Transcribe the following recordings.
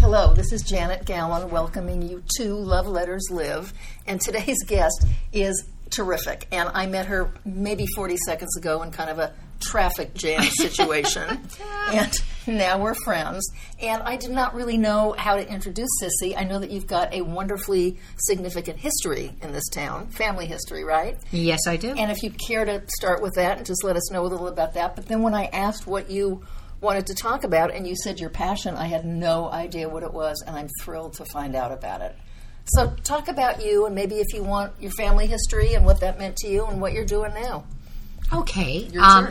Hello, this is Janet Gallen welcoming you to Love Letters Live, and today's guest is terrific, and I met her maybe 40 seconds ago in kind of a traffic jam situation, and now we're friends, and I did not really know how to introduce Sissy. I know that you've got a wonderfully significant history in this town, family history, right? Yes, I do. And if you care to start with that and just let us know a little about that, but then when I asked what you wanted to talk about, and you said your passion, I had no idea what it was, and I'm thrilled to find out about it. So talk about you, and maybe if you want your family history and what that meant to you and what you're doing now. Okay. Your turn.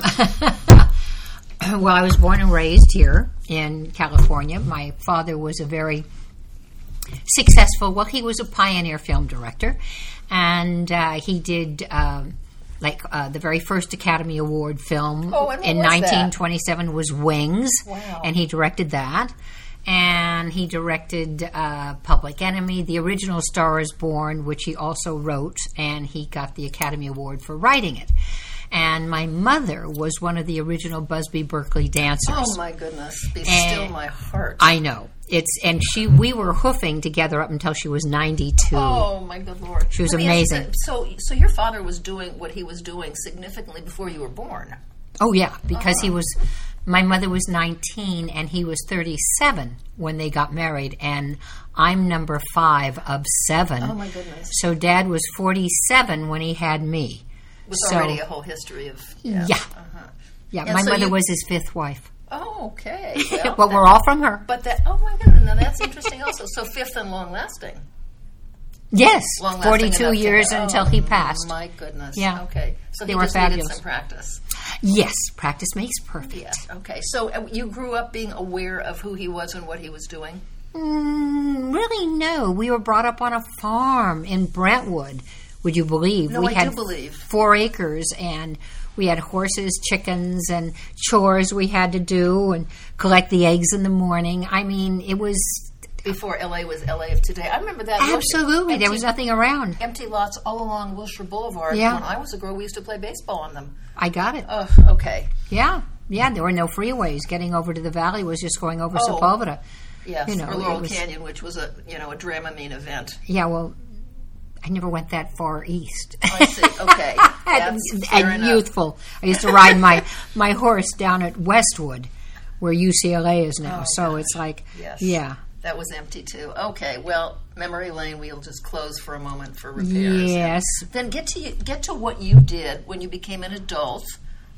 Well, I was born and raised here in California. My father was a very successful, he was a pioneer film director, and he did the very first Academy Award film in 1927 was Wings. Wow. And he directed that. And he directed Public Enemy, The Original Star is Born, which he also wrote, and he got the Academy Award for writing it. And my mother was one of the original Busby Berkeley dancers. Oh, my goodness. Be still my heart. I know. We were hoofing together up until she was 92. Oh, my good Lord. She was amazing. So your father was doing what he was doing significantly before you were born. Oh, yeah, because my mother was 19 and he was 37 when they got married, and I'm number 5 of 7. Oh, my goodness. So Dad was 47 when he had me. It was already a whole history of... Yeah. And my mother was his 5th wife. Oh, okay. Well, we're all from her. But oh, my goodness. Now, that's interesting also. So 5th and long-lasting. Yes, Long-lasting 42 years until he passed. My goodness. Yeah. Okay. So they he were just fabulous. needed some practice. Yes, practice makes perfect. Yes. Okay. So you grew up being aware of who he was and what he was doing? Really, no. We were brought up on a farm in Brentwood. Would you believe? No, we I had do believe. 4 acres, and we had horses, chickens, and chores we had to do, and collect the eggs in the morning. I mean, it was... Before L.A. was L.A. of today. I remember that. Absolutely. There was nothing around. Empty lots all along Wilshire Boulevard. Yeah. When I was a girl, we used to play baseball on them. I got it. Oh, okay. Yeah. There were no freeways. Getting over to the valley was just going over Sepulveda. Yes, or Laurel Canyon, which was a Dramamine event. Yeah, well, I never went that far east. I see. Okay. and youthful. I used to ride my horse down at Westwood, where UCLA is now. It's like, yeah. That was empty, too. Okay, well, memory lane, we'll just close for a moment for repairs. Yes. Then get to what you did when you became an adult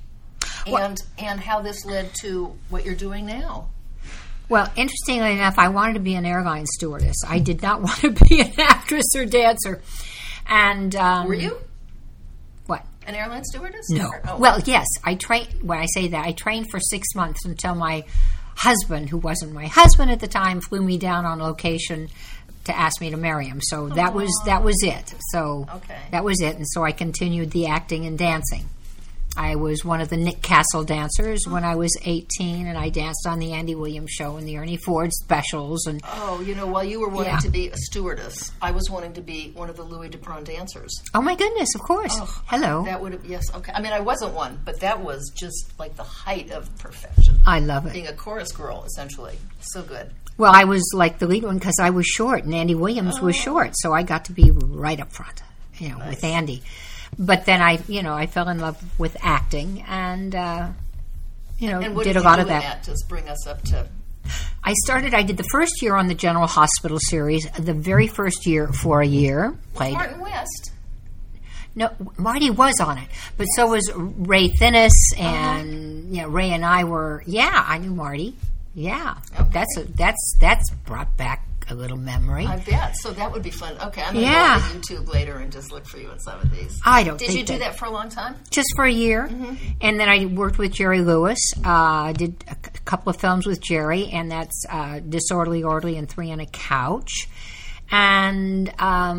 and how this led to what you're doing now. Well, interestingly enough, I wanted to be an airline stewardess. I did not want to be an actress or dancer. And were you? What? An airline stewardess? No. Oh. Well, yes. I trained. When I say that, I trained for 6 months until my husband, who wasn't my husband at the time, flew me down on location to ask me to marry him. So that was it. So that was it. And so I continued the acting and dancing. I was one of the Nick Castle dancers when I was 18, and I danced on the Andy Williams show and the Ernie Ford specials. And while you were wanting to be a stewardess, I was wanting to be one of the Louis Dupron dancers. Oh, my goodness, of course. Oh, hello. That would have, yes, okay. I mean, I wasn't one, but that was just like the height of perfection. I love it. Being a chorus girl, essentially. So good. Well, I was like the lead one because I was short, and Andy Williams was short, so I got to be right up front, nice. With Andy. But then I fell in love with acting and, and did a lot of that. Just bring us up to... I did the first year on the General Hospital series, the very first year for a year. Played Martin West. No, Marty was on it, but so was Ray Finnis, and Ray and I were. Yeah, I knew Marty. Yeah, okay. That's brought back a little memory. I bet. So that would be fun. Okay, I'm going to go on YouTube later and just look for you in some of these. Did you do that for a long time? Just for a year, and then I worked with Jerry Lewis. Did a couple of films with Jerry, and that's Disorderly, Orderly, and 3 on a Couch, and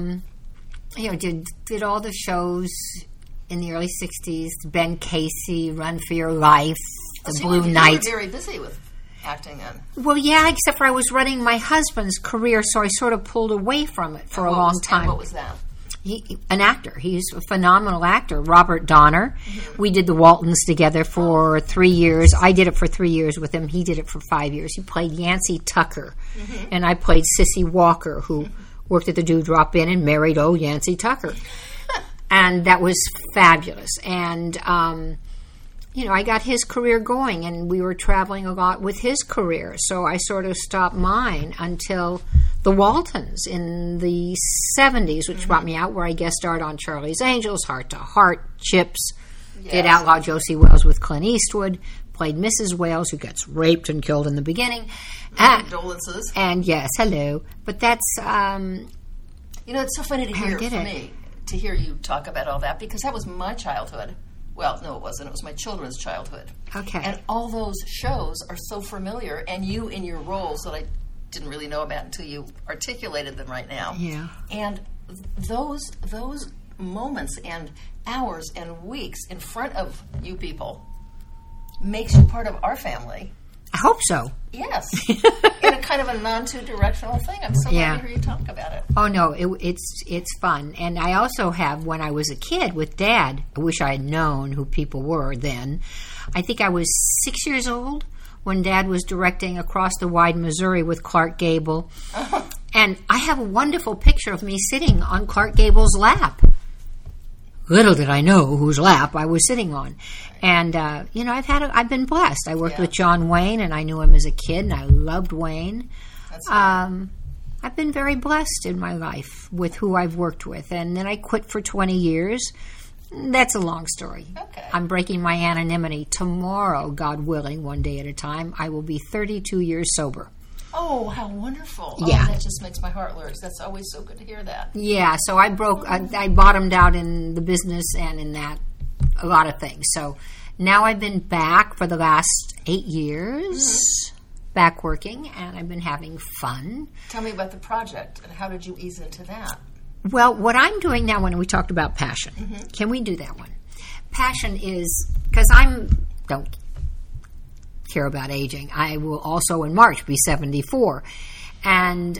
did all the shows in the early '60s. Ben Casey, Run for Your Life, The Blue Knight. You were very busy with acting in. Well, yeah, except for I was running my husband's career, so I sort of pulled away from it for a long time. And what was that? an actor. He's a phenomenal actor. Robert Donner. We did the Waltons together for 3 years. I did it for 3 years with him. He did it for 5 years. He played Yancey Tucker, and I played Sissy Walker, who worked at the Dewdrop Inn and married old Yancey Tucker. And that was fabulous. And, I got his career going, and we were traveling a lot with his career. So I sort of stopped mine until the Waltons in the 70s, which brought me out, where I guest starred on Charlie's Angels, Heart to Heart, Chips, did Outlaw Josie Wales with Clint Eastwood, played Mrs. Wales, who gets raped and killed in the beginning. Condolences. And yes, hello. But that's... it's so funny to hear for me, to hear you talk about all that, because that was my childhood. Well, no, it wasn't. It was my children's childhood. Okay. And all those shows are so familiar, and you in your roles that I didn't really know about until you articulated them right now. Yeah. And those moments and hours and weeks in front of you people makes you part of our family. I hope so. Yes. In a kind of a non-two-directional thing. I'm so glad to hear you talk about it. Oh, no, it's fun. And I also have, when I was a kid with Dad, I wish I had known who people were then. I think I was 6 years old when Dad was directing Across the Wide Missouri with Clark Gable. And I have a wonderful picture of me sitting on Clark Gable's lap. Little did I know whose lap I was sitting on. And, I've been blessed. I worked with John Wayne, and I knew him as a kid, and I loved Wayne. That's right. I've been very blessed in my life with who I've worked with. And then I quit for 20 years. That's a long story. Okay. I'm breaking my anonymity. Tomorrow, God willing, one day at a time, I will be 32 years sober. Oh, how wonderful. Yeah. Oh, that just makes my heart lurch. That's always so good to hear that. Yeah, so I bottomed out in the business and in that, a lot of things. So now I've been back for the last 8 years, back working, and I've been having fun. Tell me about the project, and how did you ease into that? Well, what I'm doing now, when we talked about passion, can we do that one? Passion is, because don't care about aging. I will also in March be 74. And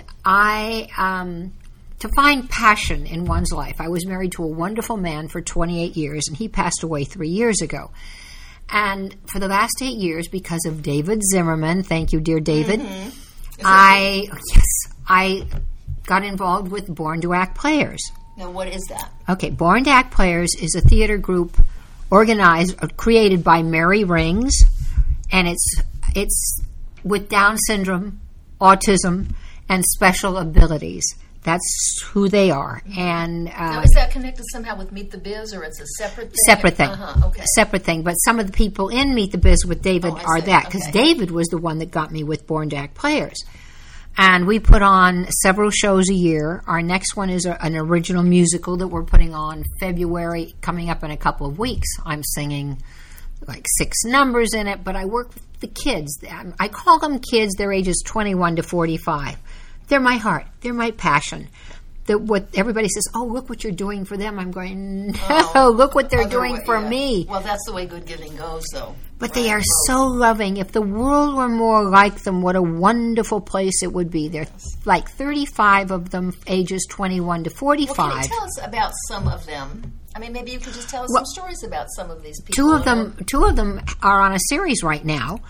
to find passion in one's life, I was married to a wonderful man for 28 years, and he passed away 3 years ago. And for the last 8 years, because of David Zimmerman, thank you, dear David, I got involved with Born to Act Players. Now, what is that? Okay, Born to Act Players is a theater group created by Mary Rings, and it's with Down syndrome, autism, and special abilities. That's who they are. And now, is that connected somehow with Meet the Biz, or it's a separate thing? Separate thing. Okay. Separate thing. But some of the people in Meet the Biz with David are that, because Okay. David was the one that got me with Born to Act Players. And we put on several shows a year. Our next one is an original musical that we're putting on February, coming up in a couple of weeks. I'm singing like 6 numbers in it, but I work with the kids. I call them kids. They're ages 21 to 45. They're my heart. They're my passion. What everybody says, oh, look what you're doing for them. I'm going, no, look what they're doing for me. Well, that's the way good giving goes, though. But they are so loving. If the world were more like them, what a wonderful place it would be. There are like 35 of them, ages 21 to 45. Well, can you tell us about some of them? I mean, maybe you could just tell us some stories about some of these people. Two of them are on a series right now.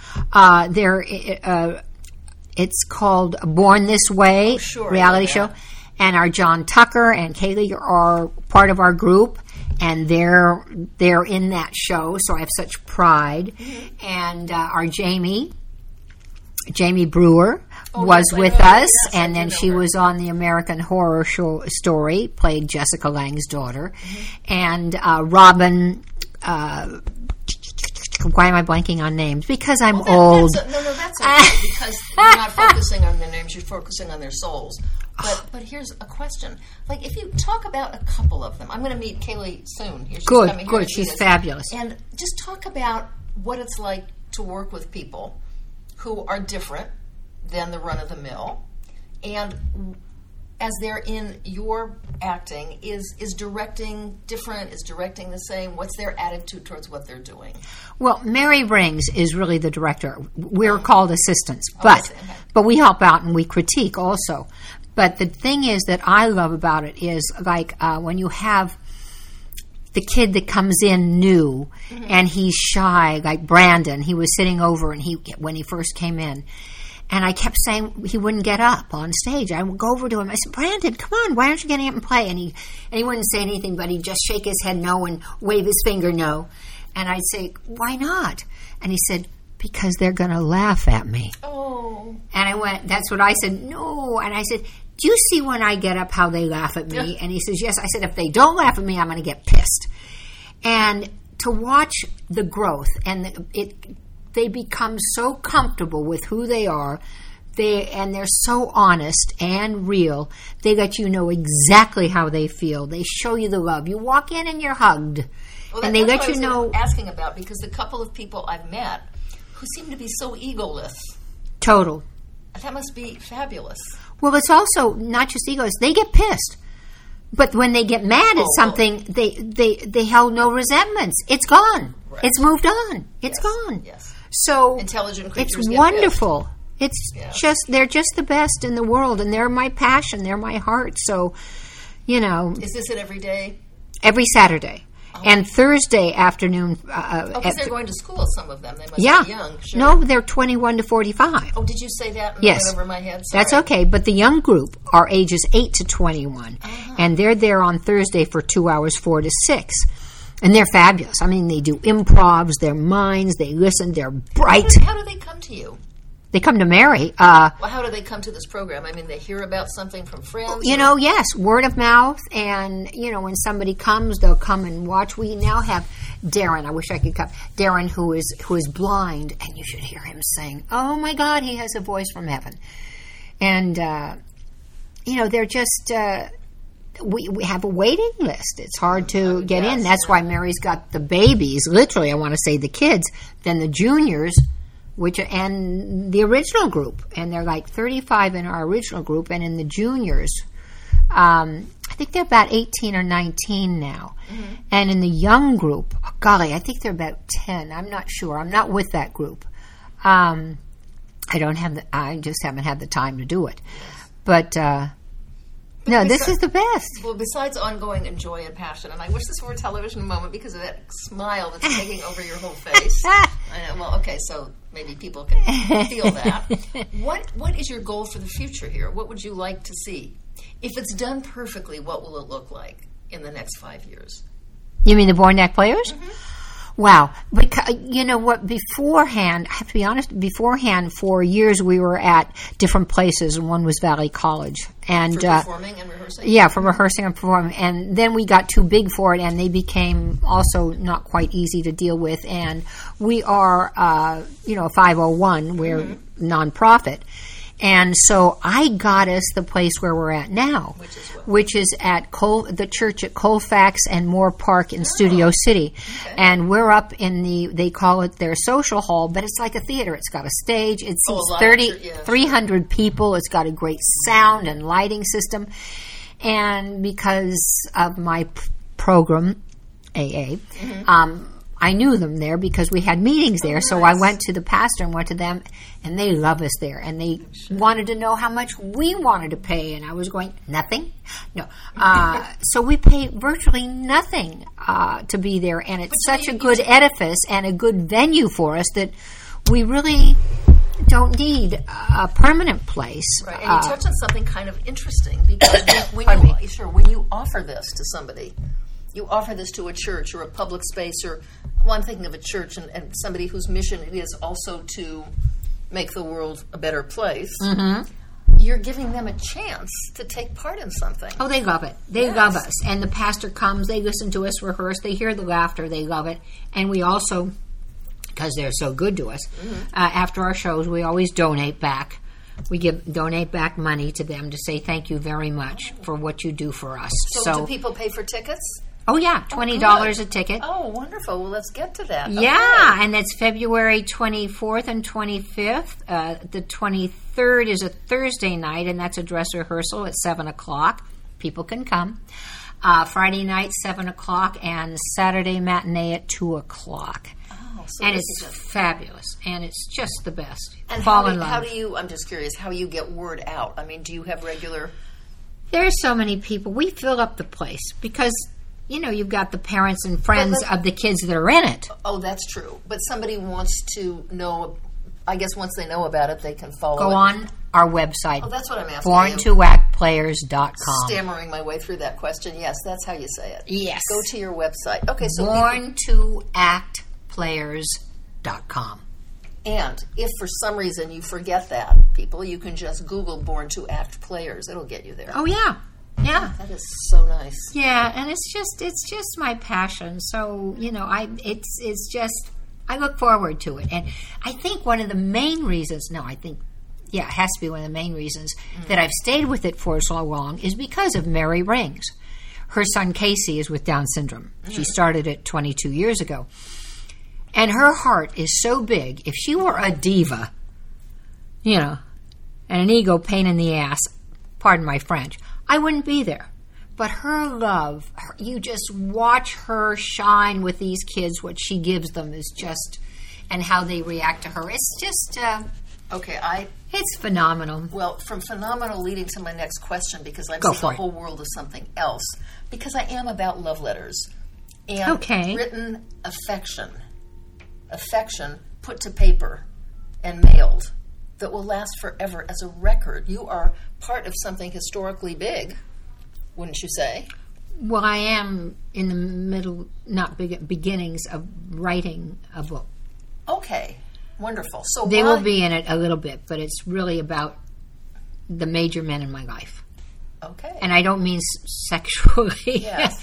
It's called Born This Way, reality show. And our John Tucker and Kaylee are part of our group, and they're in that show, so I have such pride. And our Jamie Brewer was with us, and then she was on the American Horror Story, played Jessica Lange's daughter. And Robin... why am I blanking on names? Because I'm old. That's okay, because you're not focusing on their names, you're focusing on their souls. But here's a question. Like, if you talk about a couple of them, I'm going to meet Kaylee soon. She's coming here Good. She's fabulous. And just talk about what it's like to work with people who are different than the run-of-the-mill, and as they're in your acting, is directing different, is directing the same? What's their attitude towards what they're doing? Well, Mary Rings is really the director. We're called assistants, but we help out and we critique also. But the thing is that I love about it is like when you have the kid that comes in new and he's shy, like Brandon. He was sitting over and when he first came in. And I kept saying he wouldn't get up on stage. I would go over to him. I said, Brandon, come on, why aren't you getting up and play? And he wouldn't say anything, but he'd just shake his head no and wave his finger no. And I'd say, why not? And he said, because they're going to laugh at me. Oh. And I went, that's what I said, no. And I said, do you see when I get up how they laugh at me? And he says, yes. I said, if they don't laugh at me, I'm going to get pissed. And to watch the growth and they become so comfortable with who they are, and they're so honest and real. They let you know exactly how they feel. They show you the love. You walk in and you're hugged, well, and they let you know. Asking about because the couple of people I've met who seem to be so egoless. Total. That must be fabulous. Well, it's also not just egos. They get pissed. But when they get mad at something, they held no resentments. It's gone. Right. It's moved on. It's gone. Yes. So intelligent creatures. It's wonderful. It's they're just the best in the world, and they're my passion. They're my heart. So, Is this it every day? Every Saturday. Oh. And Thursday afternoon. Because they're going to school, some of them. They must be young. Sure. No, they're 21 to 45. Oh, did you say that? And yes. Went over my head? Sorry. That's okay. But the young group are ages 8 to 21. And they're there on Thursday for 2 hours, 4 to 6. And they're fabulous. I mean, they do improvs, they're minds, they listen, they're bright. How do they come to you? They come to Mary. Well, how do they come to this program? I mean, they hear about something from friends? Yes, word of mouth. And, when somebody comes, they'll come and watch. We now have Darren. I wish I could come. Darren, who is blind, and you should hear him sing. Oh, my God, he has a voice from heaven. And, they're just... We have a waiting list. It's hard to get in. That's why Mary's got the babies, literally, I want to say the kids, then the juniors, and the original group. And they're like 35 in our original group, and in the juniors, I think they're about 18 or 19 now. Mm-hmm. And in the young group, golly, I think they're about 10. I'm not sure. I'm not with that group. I just haven't had the time to do it. But no, this is the best. Well, besides ongoing joy and passion, and I wish this were a television moment because of that smile that's taking over your whole face. I know, well, okay, so maybe people can feel that. What is your goal for the future here? What would you like to see? If it's done perfectly, what will it look like in the next 5 years? You mean the Born Neck Players? Mm-hmm. Wow. Because, you know what, beforehand, I have to be honest, for years we were at different places, and one was Valley College. And, for performing and rehearsing? Yeah, for rehearsing and performing. And then we got too big for it, and they became also not quite easy to deal with. And we are, a 501, we're nonprofit. And so I got us the place where we're at now, which is at the church at Colfax and Moore Park in Studio City. Okay. And we're up in they call it their social hall, but it's like a theater. It's got a stage. It seats 300 people. It's got a great sound and lighting system. And because of my program, AA, I knew them there because we had meetings there. So I went to the pastor and went to them, and they love us there. And they wanted to know how much we wanted to pay. And I was going, nothing? No. So we pay virtually nothing to be there. And it's such a good edifice and a good venue for us that we really don't need a permanent place. Right. And you touched on something kind of interesting because when you offer this to somebody, you offer this to a church or a public space, or I'm thinking of a church and somebody whose mission it is also to make the world a better place. Mm-hmm. You're giving them a chance to take part in something. Oh, they love it. They love us. And the pastor comes, they listen to us rehearse, they hear the laughter, they love it. And we also, because they're so good to us, after our shows, we always donate back. We donate back money to them to say thank you very much for what you do for us. So do people pay for tickets? Oh, yeah, $20 a ticket. Oh, wonderful. Well, let's get to that. Yeah, and that's February 24th and 25th. The 23rd is a Thursday night, and that's a dress rehearsal at 7 o'clock. People can come. Friday night, 7 o'clock, and Saturday matinee at 2 o'clock. Oh, so and this it's is fabulous, and it's just the best. And Fall how in love. do you? I'm just curious. How you get word out? I mean, do you have regular? There's so many people. We fill up the place because, you've got the parents and friends of the kids that are in it. Oh, that's true. But somebody wants to know. I guess once they know about it, they can follow. Go on our website. Oh, that's what I'm asking. BornToActPlayers.com. Stammering my way through that question. Yes, that's how you say it. Yes. Go to your website. Okay, so BornToActPlayers.com. And if for some reason you forget that, people, you can just Google Born to Act Players. It'll get you there. Oh, yeah. Yeah. That is so nice. Yeah, and it's just my passion. So, I look forward to it. And I think one of the main reasons, it has to be one of the main reasons that I've stayed with it for so long is because of Mary Rings. Her son Casey is with Down syndrome. She started it 22 years ago. And her heart is so big. If she were a diva, and an ego pain in the ass, pardon my French, I wouldn't be there. But her love, you just watch her shine with these kids. What she gives them is just, and how they react to her. It's just, it's phenomenal. Well, from phenomenal leading to my next question, because I've seen a whole world of something else. Because I am about love letters and written affection put to paper and mailed that will last forever as a record. You are part of something historically big, wouldn't you say? Well, I am in the beginnings of writing a book. Okay, wonderful. So they will be in it a little bit, but it's really about the major men in my life. Okay. And I don't mean sexually. Yes.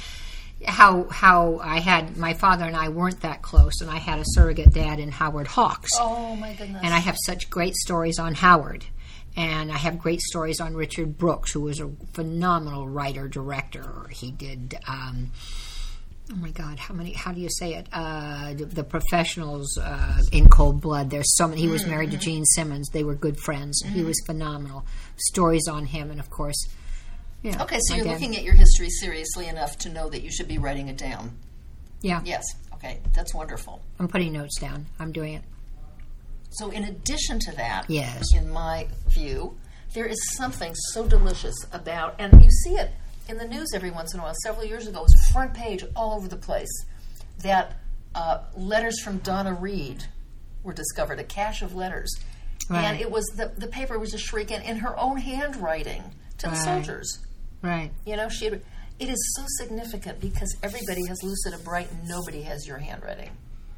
How I had, my father and I weren't that close, and I had a surrogate dad in Howard Hawks. Oh, my goodness. And I have such great stories on Howard. And I have great stories on Richard Brooks, who was a phenomenal writer-director. He did, oh my God, how do you say it? The Professionals, In Cold Blood. There's so many. He was married to Gene Simmons. They were good friends. He was phenomenal. Stories on him, and of course, okay, so you're looking at your history seriously enough to know that you should be writing it down. Yeah. Yes. Okay, that's wonderful. I'm putting notes down. I'm doing it. So in addition to that, yes, in my view, there is something so delicious about, and you see it in the news every once in a while. Several years ago, it was front page all over the place, that letters from Donna Reed were discovered, a cache of letters. Right. And it was the paper was just shrieking in her own handwriting to the soldiers. Right. It is so significant because everybody has Lucida Bright and nobody has your handwriting.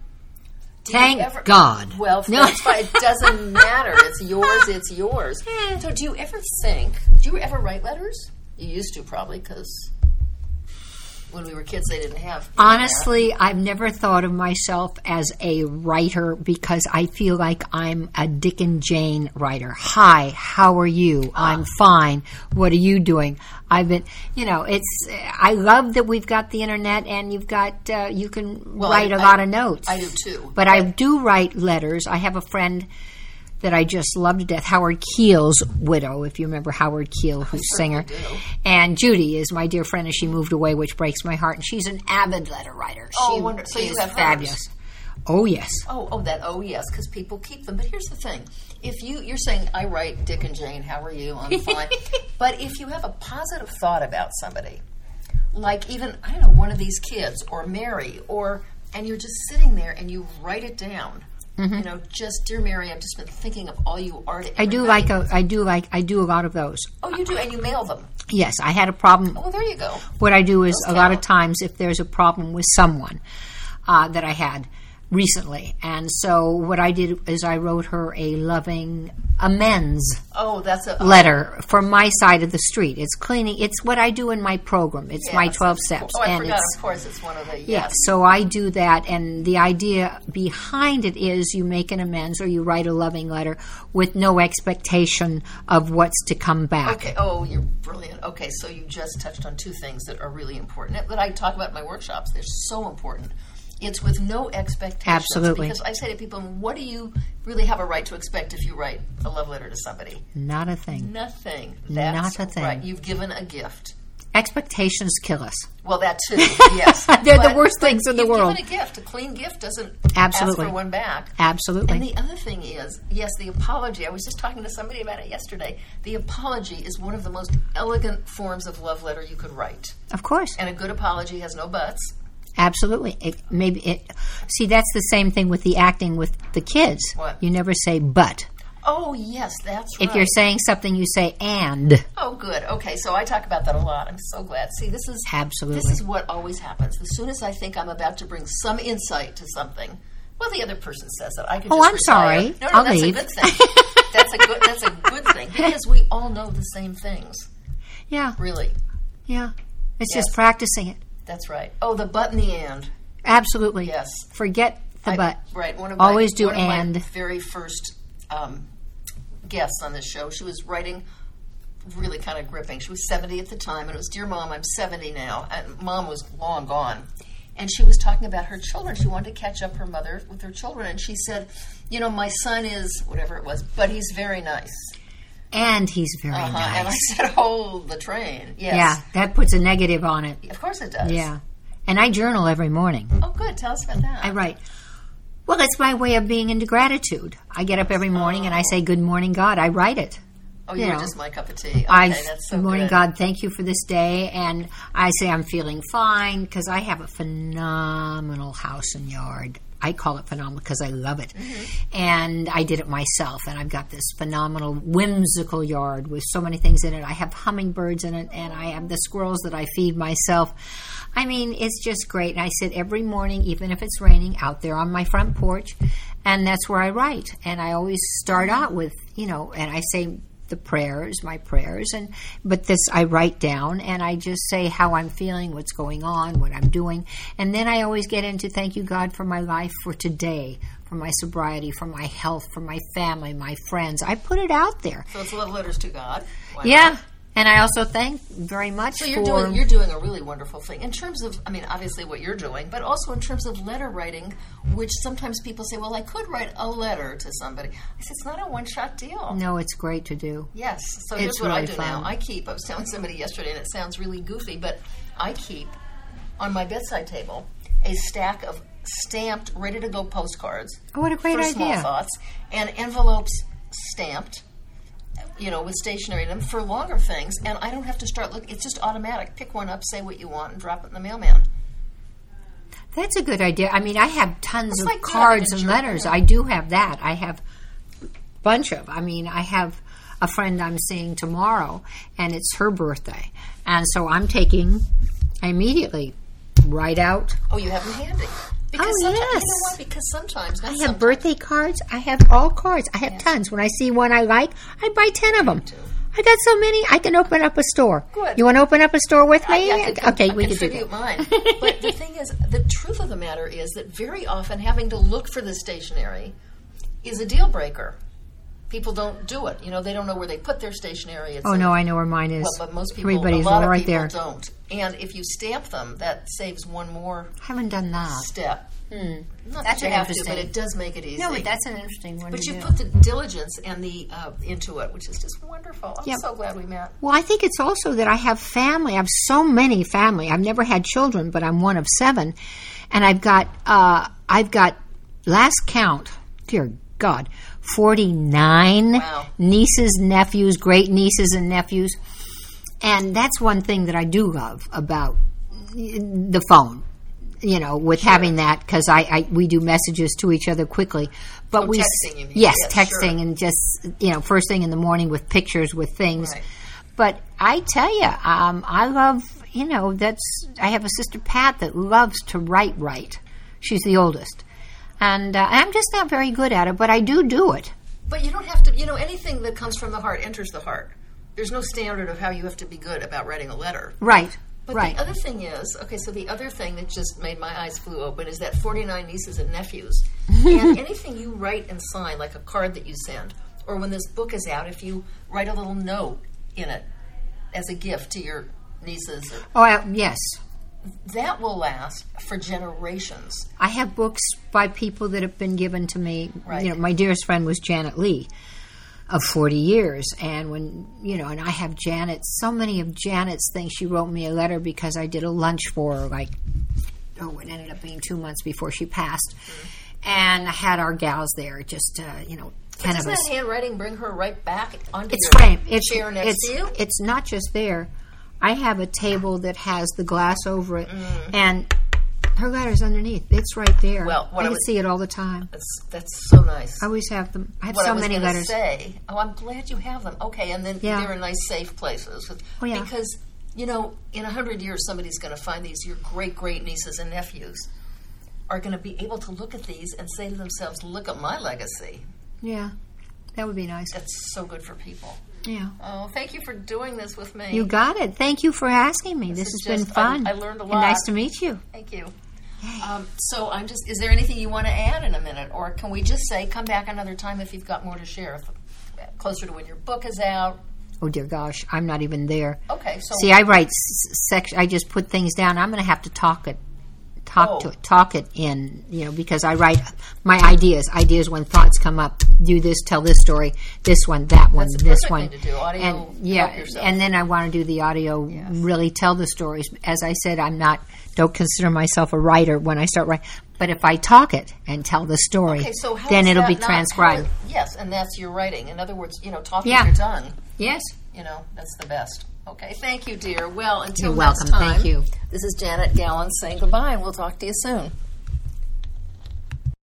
Thank God. Well, that's why it doesn't matter. It's yours, it's yours. So do you ever write letters? You used to, probably, because when we were kids, they didn't have. Honestly, I've never thought of myself as a writer because I feel like I'm a Dick and Jane writer. Hi, how are you? I'm fine. What are you doing? I've been, I love that we've got the internet and you've got, you can write a lot of notes. I do too. But I do write letters. I have a friend that I just love to death, Howard Keel's widow, if you remember Howard Keel, who's a singer. And Judy is my dear friend, and she moved away, which breaks my heart. And she's an avid letter writer. Oh, wonderful. So you have fabulous. Hers. Oh, yes. Oh, yes, because people keep them. But here's the thing. If you're saying, I write Dick and Jane, how are you? I'm fine. But if you have a positive thought about somebody, like even, I don't know, one of these kids, or Mary, and you're just sitting there and you write it down. Mm-hmm. Just, dear Mary, I've just been thinking of all you are to I do a lot of those. Oh, you do, and you mail them. Yes, I had a problem. Oh, there you go. What I do is a lot of times if there's a problem with someone that I had recently, and so what I did is I wrote her a loving amends letter from my side of the street. It's cleaning. It's what I do in my program. It's my 12 steps. Oh, I forgot. Of course, it's one of the yes. So I do that, and the idea behind it is you make an amends or you write a loving letter with no expectation of what's to come back. Okay. Oh, you're brilliant. Okay, so you just touched on two things that are really important that I talk about in my workshops. They're so important. It's with no expectations. Absolutely. Because I say to people, what do you really have a right to expect if you write a love letter to somebody? Not a thing. Nothing. Not a thing. Right. You've given a gift. Expectations kill us. Well, that too, yes. They're the worst things in the world. You've given a gift. A clean gift doesn't Absolutely. ask for one back. Absolutely. And the other thing is, yes, the apology. I was just talking to somebody about it yesterday. The apology is one of the most elegant forms of love letter you could write. Of course. And a good apology has no buts. Absolutely. See, that's the same thing with the acting with the kids. What? You never say but. Oh, yes, that's right. If you're saying something, you say and. Oh, good. Okay, so I talk about that a lot. I'm so glad. See, this is Absolutely. This is what always happens. As soon as I think I'm about to bring some insight to something, well, the other person says it. I can just I'm retire. sorry. No, I'll that's leave. a good thing. That's a good thing because we all know the same things. Yeah. Really. Yeah. It's Yes. just practicing it. That's right. Oh, the but and the and. Absolutely. Yes. Forget the but. Right. Always do one of and. my very first guests on this show, she was writing really kind of gripping. She was 70 at the time, and it was, "Dear Mom, I'm 70 now." And Mom was long gone. And she was talking about her children. She wanted to catch up her mother with her children. And she said, "My son is," whatever it was, "but he's very nice." And he's very nice. And I said, "Hold the train." Yes. Yeah, that puts a negative on it. Of course it does. Yeah. And I journal every morning. Oh, good. Tell us about that. I write. Well, it's my way of being into gratitude. I get up every morning and I say, "Good morning, God." I write it. Oh, you're just my cup of tea. Okay, That's so good morning, good. God. Thank you for this day. And I say I'm feeling fine because I have a phenomenal house and yard. I call it phenomenal because I love it. Mm-hmm. And I did it myself. And I've got this phenomenal, whimsical yard with so many things in it. I have hummingbirds in it, and I have the squirrels that I feed myself. I mean, it's just great. And I sit every morning, even if it's raining, out there on my front porch. And that's where I write. And I always start out with, and I say my prayers, but this I write down, and I just say how I'm feeling, what's going on, what I'm doing, and then I always get into thank you, God, for my life, for today, for my sobriety, for my health, for my family, my friends. I put it out there. So it's love letters to God. Why Yeah. not? And I also thank very much So you're doing a really wonderful thing in terms of, obviously what you're doing, but also in terms of letter writing, which sometimes people say, well, I could write a letter to somebody. I said, it's not a one-shot deal. No, it's great to do. Yes. So It's here's what I really do fun. now. I was telling somebody yesterday, and it sounds really goofy, but I keep on my bedside table a stack of stamped, ready-to-go postcards. Oh, what a great for idea. small thoughts, and envelopes stamped, with stationery in them for longer things, and I don't have to start looking. It's just automatic. Pick one up, say what you want, and drop it in the mailman. That's a good idea. I mean, I have tons It's of like cards and your letters. journal. I do have that. I have a bunch of. I have a friend I'm seeing tomorrow, and it's her birthday. And so I immediately write out. Oh, you have them handy. Because Oh, sometimes, yes. You know what? Because sometimes, not I have sometimes, birthday cards. I have all cards. I have tons. When I see one I like, I buy 10 of them. I got so many, I can open up a store. Good. You want to open up a store with me? I Okay, we can do contribute that. mine. But the thing is, the truth of the matter is that very often having to look for the stationery is a deal breaker. People don't do it. They don't know where they put their stationery. Oh, no, I know where mine is. But most people, Everybody's a lot of right people there. don't. And if you stamp them, that saves one more I haven't done that. step. Not That's that you an have to, interesting- but it does make it easy. No, but that's an interesting one But to you do. put the diligence and the into it, which is just wonderful. I'm Yep. so glad we met. Well, I think it's also that I have family. I have so many family. I've never had children, but I'm one of 7, and I've got last count, dear God, 49 Wow. nieces, nephews, great nieces and nephews, and that's one thing that I do love about the phone. With having that, because we do messages to each other quickly, but texting, you mean? yes, Yes, texting sure. and just first thing in the morning with pictures with things. Right. But I tell you, I love I have a sister Pat that loves to write. She's the oldest, and I'm just not very good at it, but I do it. But you don't have to. Anything that comes from the heart enters the heart. There's no standard of how you have to be good about writing a letter. Right. But right. the other thing is, so the other thing that just made my eyes flew open is that 49 nieces and nephews. And anything you write and sign, like a card that you send, or when this book is out, if you write a little note in it as a gift to your nieces, Yes. that will last for generations. I have books by people that have been given to me. Right. My dearest friend was Janet Leigh, of 40 years. And when, and I have so many of Janet's things. She wrote me a letter because I did a lunch for her, it ended up being 2 months before she passed. And I had our gals there, just, 10 of us. Doesn't that handwriting bring her right back onto It's your framed. chair next to you? It's not just there. I have a table that has the glass over it, and her letter's underneath. It's right there. Well, I can see it all the time. That's so nice. I always have them. I have What so I was many gonna letters. I'm glad you have them. Okay, and then they're in nice, safe places. Oh, yeah. Because, in 100 years, somebody's going to find these. Your great nieces and nephews are going to be able to look at these and say to themselves, "Look at my legacy." Yeah, that would be nice. That's so good for people. Yeah. Oh, thank you for doing this with me. You got it. Thank you for asking me. This has been fun. I learned a lot. And nice to meet you. Thank you. So is there anything you want to add in a minute? Or can we just say, come back another time if you've got more to share, closer to when your book is out? Oh, dear gosh. I'm not even there. Okay. So see, I write I just put things down. I'm going to have to talk it in, because I write my ideas when thoughts come up. Do this, tell this story, this one, that one, That's this a perfect one. thing to do. Audio, help yourself. And then I want to do the audio, really tell the stories. As I said, don't consider myself a writer when I start writing. But if I talk it and tell the story, then it'll be transcribed. Yes, and that's your writing. In other words, talk with your tongue. Yes. That's the best. Okay, thank you, dear. Well, until You're next welcome. time. Thank you. This is Janet Gallen saying goodbye, and we'll talk to you soon.